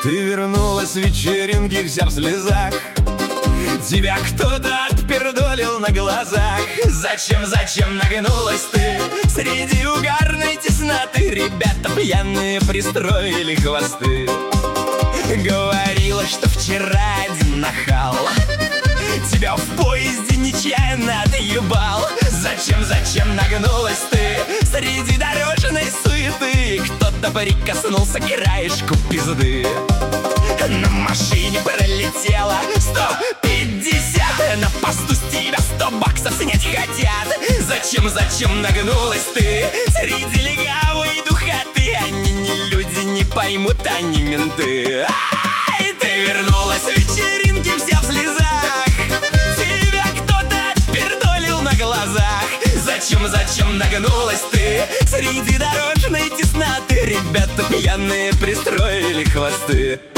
Ты вернулась с вечеринки вся в слезах. Тебя кто-то отпердолил на глазах. Зачем нагнулась ты среди угарной тесноты? Ребята пьяные пристроили хвосты. Говорила, что вчера один нахал тебя в поезде нечаянно отъебал. Зачем нагнулась ты среди дорожной суеты? Кто-то прикоснулся к краешку пизды. На машине пролетело 150, на посту с тебя 100 баксов снять хотят. Зачем нагнулась ты среди легавой духоты? Они не люди, не поймут, они менты. Ай, ты вернулась с вечеринки вся в слезах. Тебя кто-то отпердолил на глазах. Зачем нагнулась ты среди дорожной тесноты? Ребята пьяные пристроили хвосты.